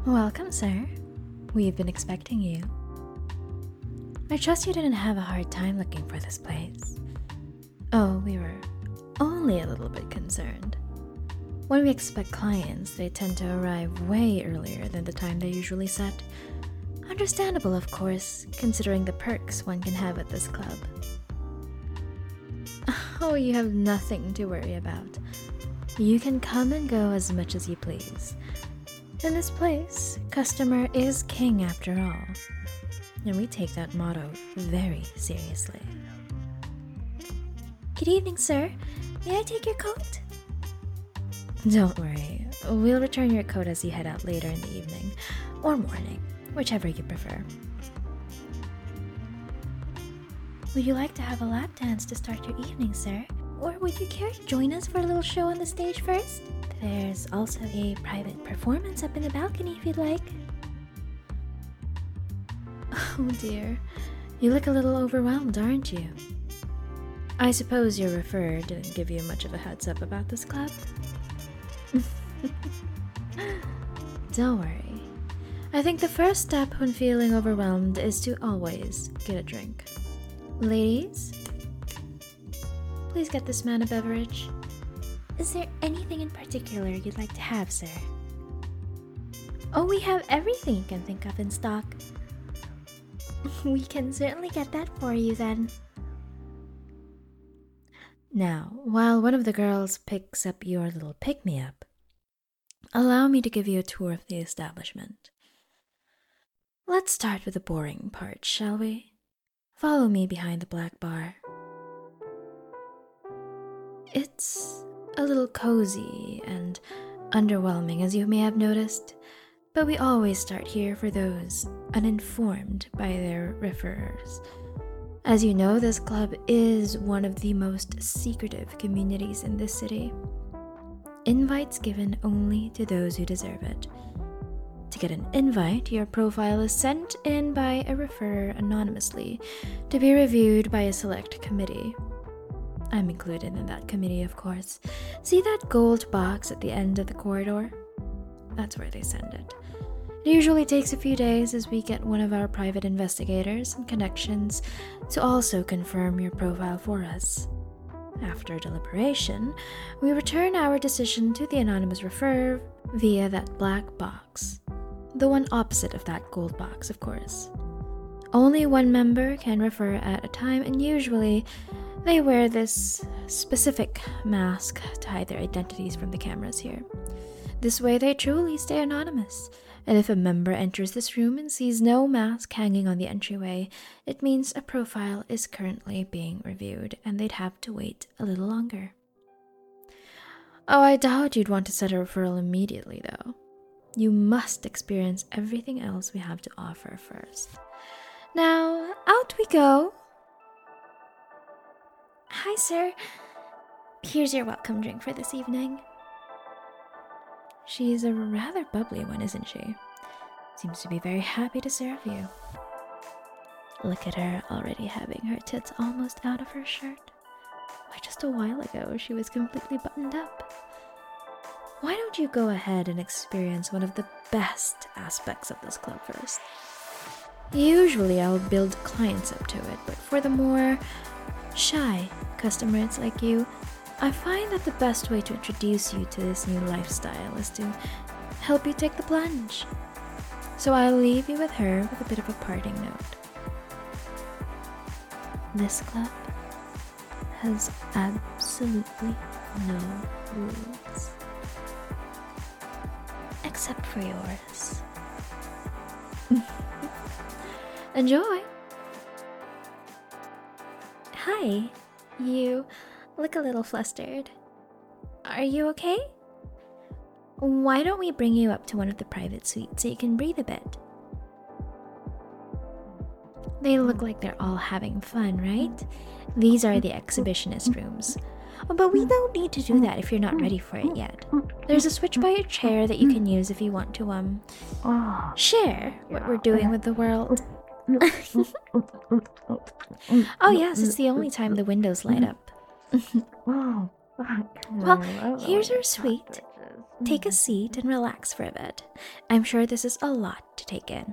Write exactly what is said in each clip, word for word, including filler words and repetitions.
Welcome, sir. We've been expecting you. I trust you didn't have a hard time looking for this place. Oh, we were only a little bit concerned. When we expect clients, they tend to arrive way earlier than the time they usually set. Understandable, of course, considering the perks one can have at this club. Oh, you have nothing to worry about. You can come and go as much as you please. In this place, customer is king after all. And we take that motto very seriously. Good evening, sir. May I take your coat? Don't worry. We'll return your coat as you head out later in the evening, or morning, whichever you prefer. Would you like to have a lap dance to start your evening, sir? Or would you care to join us for a little show on the stage first? There's also a private performance up in the balcony if you'd like. Oh dear, you look a little overwhelmed, aren't you? I suppose your referrer didn't give you much of a heads up about this club? Don't worry. I think the first step when feeling overwhelmed is to always get a drink. Ladies, please get this man a beverage. Is there anything in particular you'd like to have, sir? Oh, we have everything you can think of in stock. We can certainly get that for you then. Now, while one of the girls picks up your little pick-me-up, allow me to give you a tour of the establishment. Let's start with the boring part, shall we? Follow me behind the black bar. It's a little cozy and underwhelming, as you may have noticed, but we always start here for those uninformed by their referrers. As you know, this club is one of the most secretive communities in this city. Invites given only to those who deserve it. To get an invite, your profile is sent in by a referrer anonymously to be reviewed by a select committee. I'm included in that committee, of course. See that gold box at the end of the corridor? That's where they send it. It usually takes a few days as we get one of our private investigators and connections to also confirm your profile for us. After deliberation, we return our decision to the anonymous referrer via that black box. The one opposite of that gold box, of course. Only one member can refer at a time, and usually they wear this specific mask to hide their identities from the cameras here. This way they truly stay anonymous, and if a member enters this room and sees no mask hanging on the entryway, it means a profile is currently being reviewed, and they'd have to wait a little longer. Oh, I doubt you'd want to set a referral immediately, though. You must experience everything else we have to offer first. Now, out we go. Hi, sir. Here's your welcome drink for this evening. She's a rather bubbly one, isn't she? Seems to be very happy to serve you. Look at her already having her tits almost out of her shirt. Why, just a while ago, she was completely buttoned up. Why don't you go ahead and experience one of the best aspects of this club first? Usually I'll build clients up to it, but for the more shy customers like you, I find that the best way to introduce you to this new lifestyle is to help you take the plunge. So I'll leave you with her with a bit of a parting note. This club has absolutely no rules. Except for yours. Enjoy! Hi, you look a little flustered. Are you okay? Why don't we bring you up to one of the private suites so you can breathe a bit? They look like they're all having fun, right? These are the exhibitionist rooms. But we don't need to do that if you're not ready for it yet. There's a switch by your chair that you can use if you want to, um, share what we're doing with the world. Oh yes, it's the only time the windows light up. Well, here's your sweet. Take a seat and relax for a bit. I'm sure this is a lot to take in.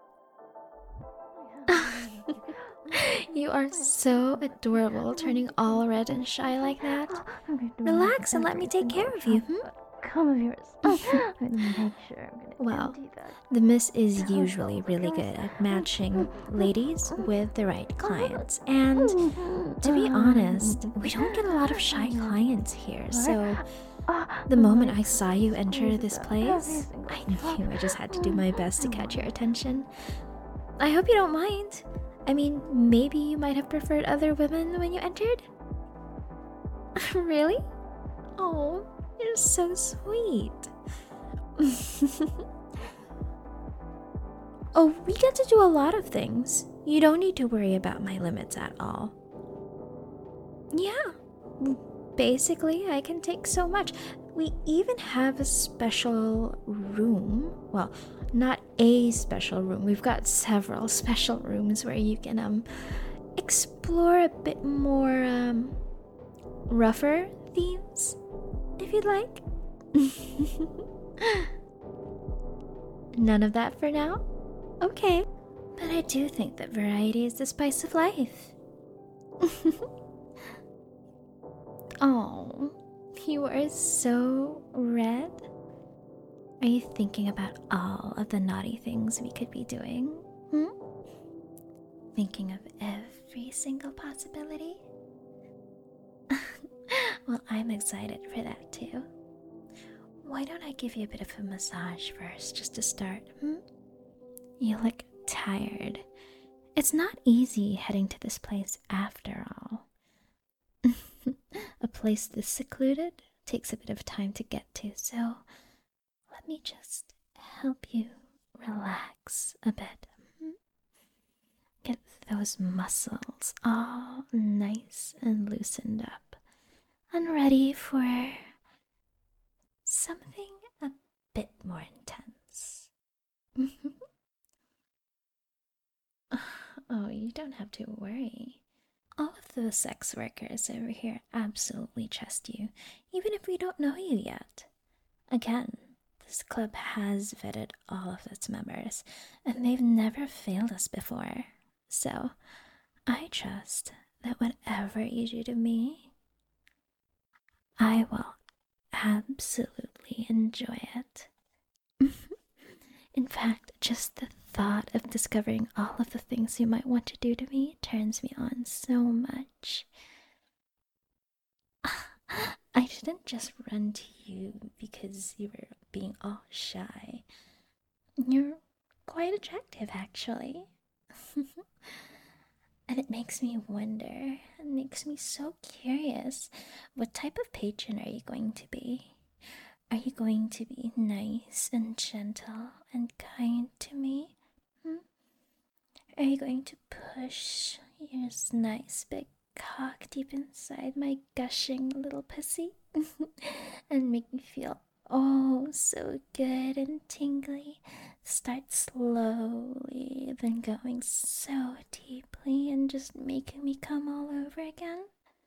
You are so adorable, turning all red and shy like that. Relax and let me take care of you, hmm? Come of yours. I'm gonna make sure I'm gonna Well, empty that. the miss is usually really good at matching ladies with the right clients. And to be honest, we don't get a lot of shy clients here, so the moment I saw you enter this place, I knew I just had to do my best to catch your attention. I hope you don't mind. I mean, maybe you might have preferred other women when you entered? Really? Oh, you're so sweet. Oh, we get to do a lot of things. You don't need to worry about my limits at all. Yeah, basically, I can take so much. We even have a special room. Well, not a special room. We've got several special rooms where you can um explore a bit more um rougher themes, if you'd like. None of that for now? Okay. But I do think that variety is the spice of life. Oh, you are so red. Are you thinking about all of the naughty things we could be doing? Hmm? Thinking of every single possibility? Well, I'm excited for that too. Why don't I give you a bit of a massage first, just to start? Hmm? You look tired. It's not easy heading to this place after all. A place this secluded takes a bit of time to get to, so let me just help you relax a bit. Get those muscles all nice and loosened up and ready for something a bit more intense. Oh, you don't have to worry. All of those sex workers over here absolutely trust you, even if we don't know you yet. Again, this club has vetted all of its members, and they've never failed us before. So, I trust that whatever you do to me, I will absolutely enjoy it. In fact, just the thought of discovering all of the things you might want to do to me turns me on so much. I didn't just run to you because you were being all shy. You're quite attractive, actually. And it makes me wonder, it makes me so curious, what type of patron are you going to be? Are you going to be nice and gentle and kind to me? Hmm? Are you going to push your nice big cock deep inside my gushing little pussy and make me feel oh so good and tingly? Start slowly, then going so deeply and just making me come all over again?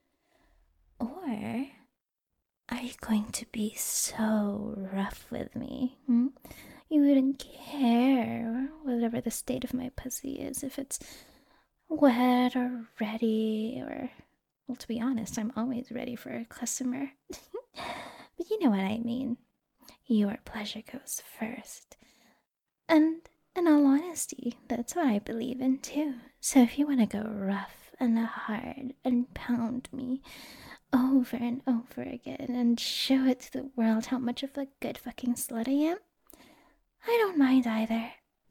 Or are you going to be so rough with me? Hmm? You wouldn't care whatever the state of my pussy is, if it's wet or ready, or, well, to be honest, I'm always ready for a customer. But you know what I mean. Your pleasure goes first. And in all honesty, that's what I believe in too. So if you want to go rough and hard and pound me over and over again and show it to the world how much of a good fucking slut I am, I don't mind either.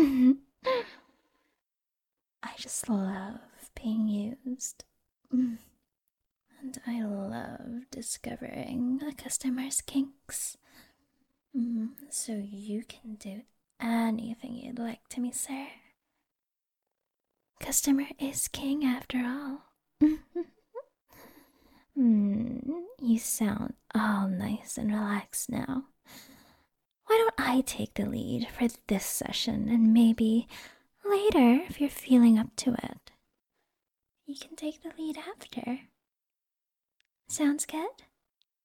I just love being used. And I love discovering a customer's kinks. So you can do anything you'd like to me, sir. Customer is king after all. Hmm, you sound all nice and relaxed now. Why don't I take the lead for this session, and maybe later, if you're feeling up to it, you can take the lead after. Sounds good?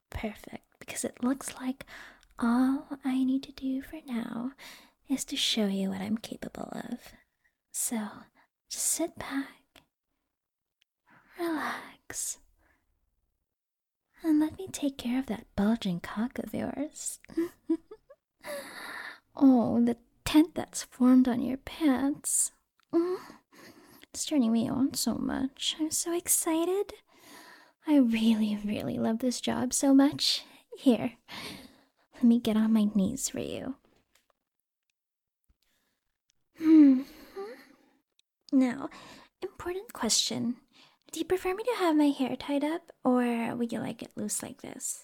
perfect because it looks like all I need to do for now is to show you what I'm capable of. So, just sit back, relax, and let me take care of that bulging cock of yours. Oh, the tent that's formed on your pants. Mm, it's turning me on so much. I'm so excited. I really, really love this job so much. Here, let me get on my knees for you. Hmm. Now, important question. Do you prefer me to have my hair tied up, or would you like it loose like this?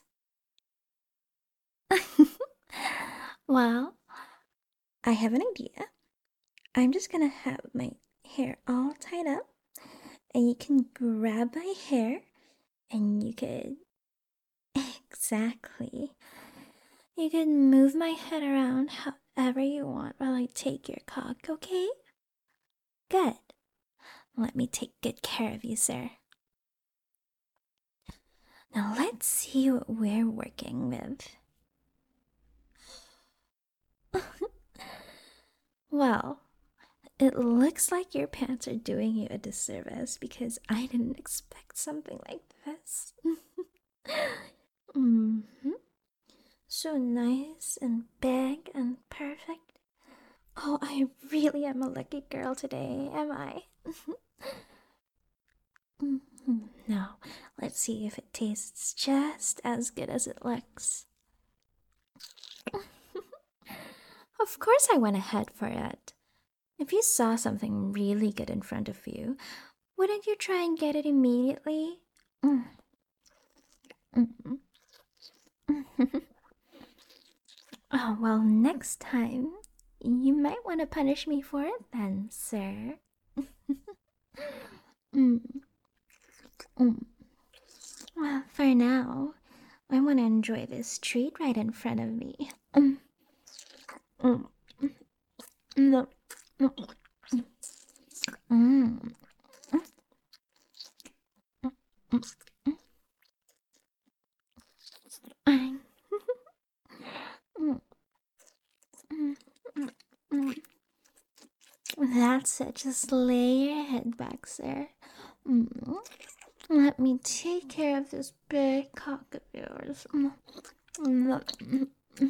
Well, I have an idea. I'm just gonna have my hair all tied up, and you can grab my hair, and you could... Exactly. You can move my head around however you want while I take your cock, okay? Good. Let me take good care of you, sir. Now let's see what we're working with. Well, it looks like your pants are doing you a disservice because I didn't expect something like this. Mm-hmm. So nice and big and perfect. Oh, I really am a lucky girl today, am I? Mm-hmm. Now, let's see if it tastes just as good as it looks. Of course I went ahead for it. If you saw something really good in front of you, wouldn't you try and get it immediately? Mm. Mm-hmm. Oh, well, next time, you might want to punish me for it then, sir. mm. Mm. Well, for now, I want to enjoy this treat right in front of me. Mm. Mm. No. Mm. That's it. Just lay your head back, sir. Mm. Let me take care of this big cock of yours. Mm.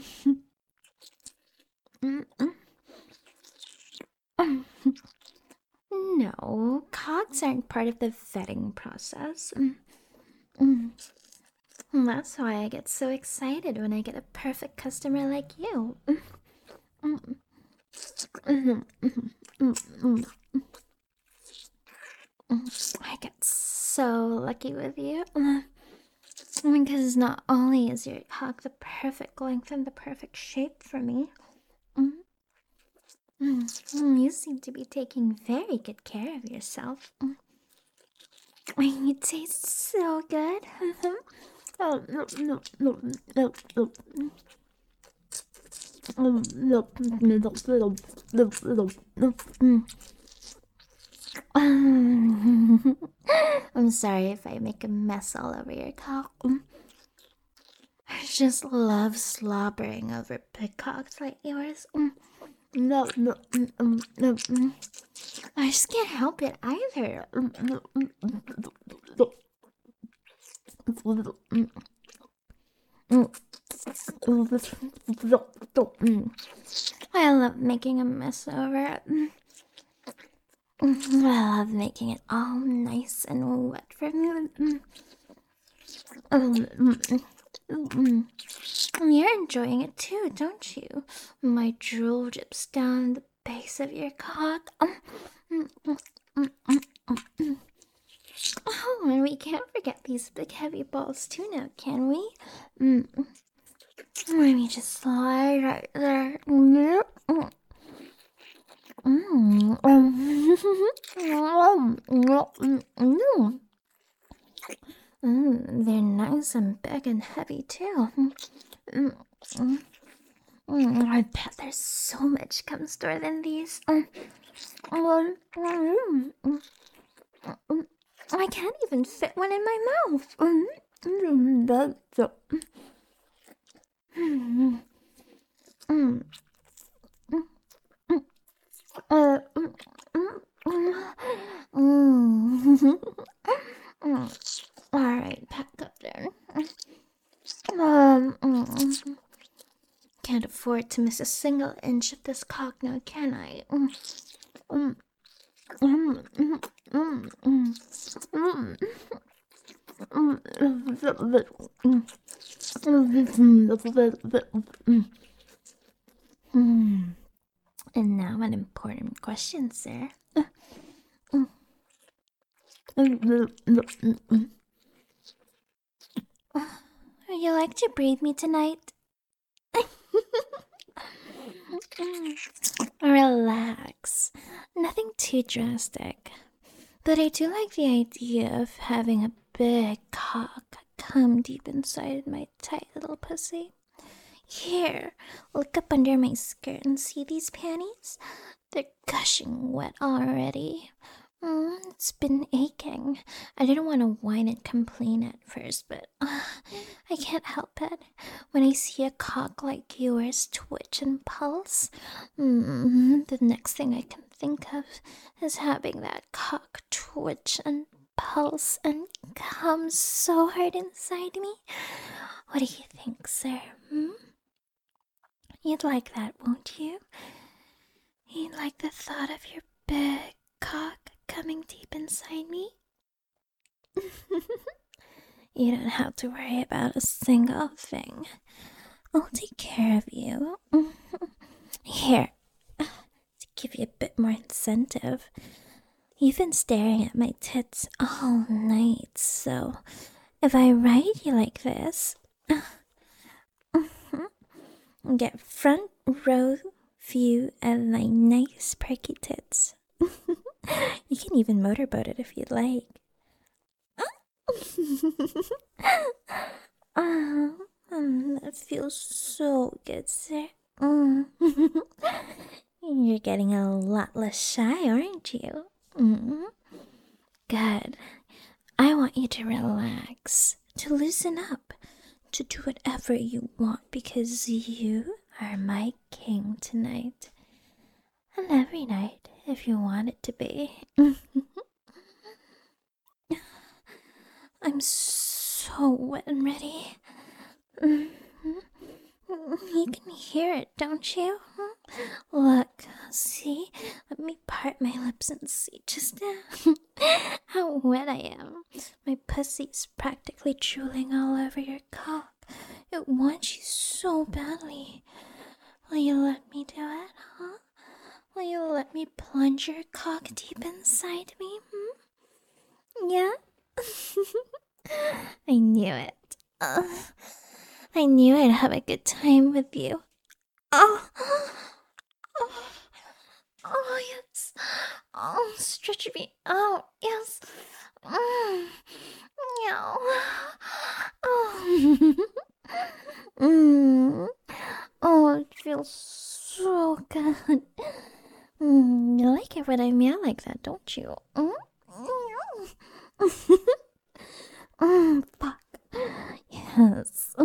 No, cocks aren't part of the vetting process. Mm. That's why I get so excited when I get a perfect customer like you. I get so lucky with you. Because not only is your cock the perfect length and the perfect shape for me, you seem to be taking very good care of yourself. You taste so good. I'm sorry if I make a mess all over your cock. I just love slobbering over big cocks like yours. No, no, no, no. I just can't help it either. I love making a mess over it. I love making it all nice and wet for me. You're enjoying it too, don't you? My drool drips down the base of your cock. Oh, and we can't forget these big heavy balls too now, can we? Mm. Let me just slide right there. Mm. Mm, they're nice and big and heavy too. Mm, mm, mm, I bet there's so much cum stored in these. Mm, mm, mm, mm, mm, I can't even fit one in my mouth. Mm, Mm, that's so. Mm, mm, mm, mm, uh, mm, mm, mm, mm. Mm. All right, pack up there. Um, mm. Can't afford to miss a single inch of this cock now, can I? Mm, mm, mm, mm, mm, mm, mm. Hmm. And now an important question, sir. Would you like to breathe me tonight? Relax. Nothing too drastic. But I do like the idea of having a big cock come deep inside my tight little pussy. Here, look up under my skirt and see these panties? They're gushing wet already. Mm, it's been aching. I didn't want to whine and complain at first, but uh, I can't help it. When I see a cock like yours twitch and pulse, mm, the next thing I can think of is having that cock twitch and pulse and come so hard inside me. What do you think, sir? Hmm? You'd like that, won't you? You'd like the thought of your big cock coming deep inside me? You don't have to worry about a single thing. I'll take care of you. Here, to give you a bit more incentive. You've been staring at my tits all night, so if I ride you like this, get front row view of my nice perky tits. You can even motorboat it if you'd like. Oh, mm, that feels so good, sir. Mm. You're getting a lot less shy, aren't you? Mm. Good. I want you to relax, to loosen up, to do whatever you want because you are my king tonight. And every night, if you want it to be. I'm so wet and ready. You can hear it, don't you? Look, see? Let me part my lips and see just how wet I am. My pussy's practically drooling all over your cock. It wants you so badly. Will you let me do it, huh? Will you let me plunge your cock deep inside me, hmm? Yeah? I knew it. Uh, I knew I'd have a good time with you. Oh, oh, oh yes. Oh, stretch me out. Yes. Mm. Meow. Oh. Mm. Oh, it feels so good. Mm, you like it when I meow like that, don't you? Mm? Mm, fuck. Yes.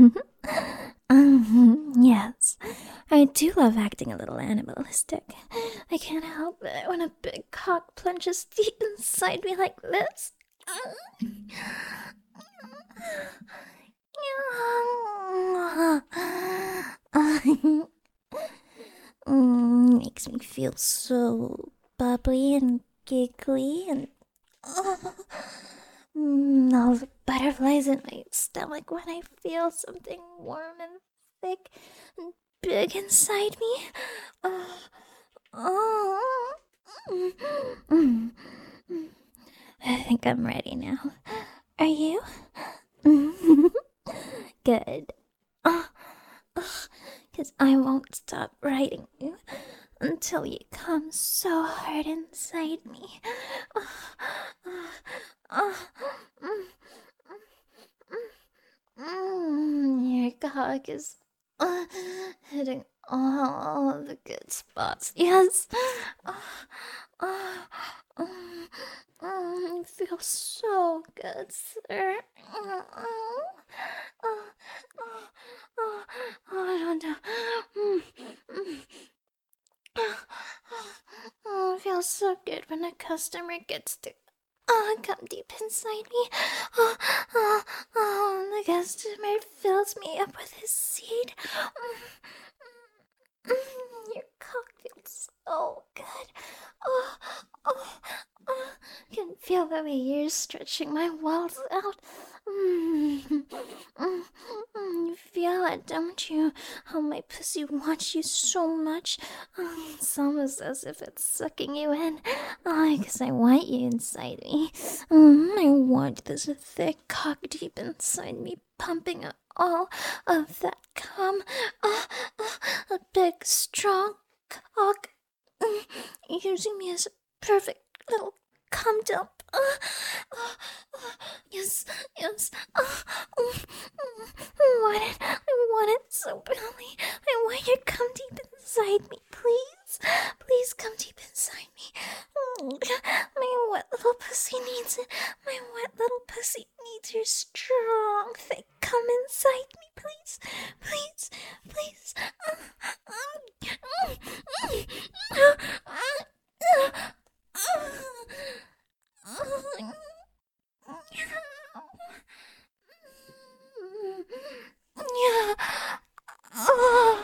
um, yes. I do love acting a little animalistic. I can't help it when a big cock plunges deep inside me like this. Mm, makes me feel so bubbly and giggly and oh, mm, all the butterflies in my stomach when I feel something warm and thick and big inside me. Oh, oh. Mm, mm, mm. I think I'm ready now. Are you? Good. Oh, because I won't stop riding you until you come so hard inside me. Oh, oh, oh, mm, mm, mm, your cock is uh, hitting all the good spots. Yes. Oh, oh, oh, oh, it feels so good, sir. Oh, oh, oh, oh, oh, I don't know. Mm, mm. Oh, it feels so good when a customer gets to uh, come deep inside me. Oh, oh, oh, the customer fills me up with his seed. Mm, mm, your cock feels so good. Oh, oh, oh, I can feel the way you're stretching my walls out. Mm, mm, mm, you feel it, don't you? How my pussy wants you so much. Oh, it's almost as if it's sucking you in. Oh, because I want you inside me. Mm, I want this thick cock deep inside me, pumping out all of that cum. Uh, uh, a big, strong cock. Mm, using me as a perfect little cum dump. Uh, uh, uh, yes, yes. Uh, mm, mm, I want it. I want it so badly. I want you to come deep inside me, please. Please come deep inside me. Mm, my wet little pussy needs it. My wet little pussy needs your strong, thick cum inside me, please. Please, please. Uh, um, mm, mm, uh, uh, uh, yeah. Oh,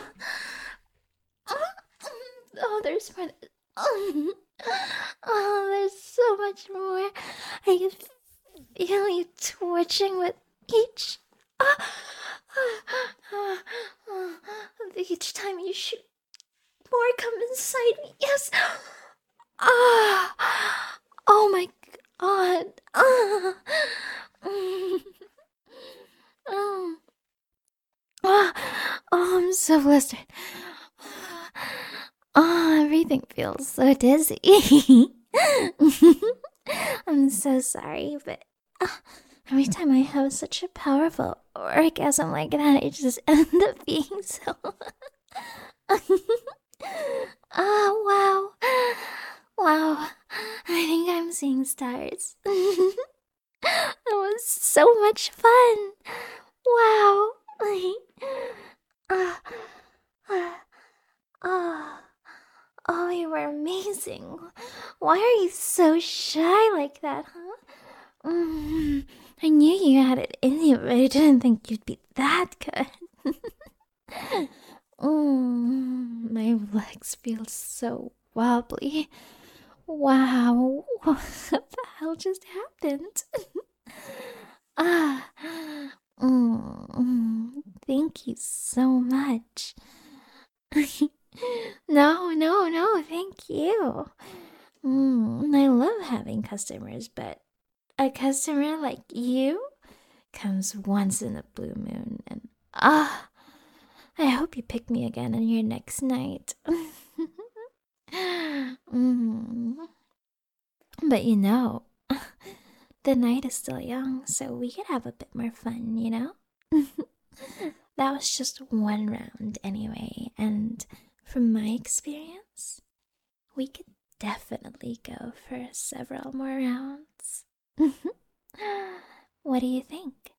oh, there's more. Oh, oh, there's so much more. I can feel you twitching with each. Uh, uh, uh, each time you shoot more come inside me. Yes. Ah. Oh my god. Ah. Mm. Oh. Oh, I'm so flustered. Oh, everything feels so dizzy. I'm so sorry, but uh, every time I have such a powerful orgasm like that, I just end up being so. Oh, wow. Wow. I think I'm seeing stars. That was so much fun. Wow. uh, uh, uh, oh, you were amazing. Why are you so shy like that, huh? Mm, I knew you had it in you, but I didn't think you'd be that good. mm, my legs feel so wobbly. Wow, what the hell just happened? ah, mm, thank you so much. no, no, no, thank you. Mm, I love having customers, but a customer like you comes once in a blue moon, and ah, I hope you pick me again on your next night. mm. But you know, the night is still young, so we could have a bit more fun, you know? That was just one round anyway, and from my experience, we could definitely go for several more rounds. What do you think?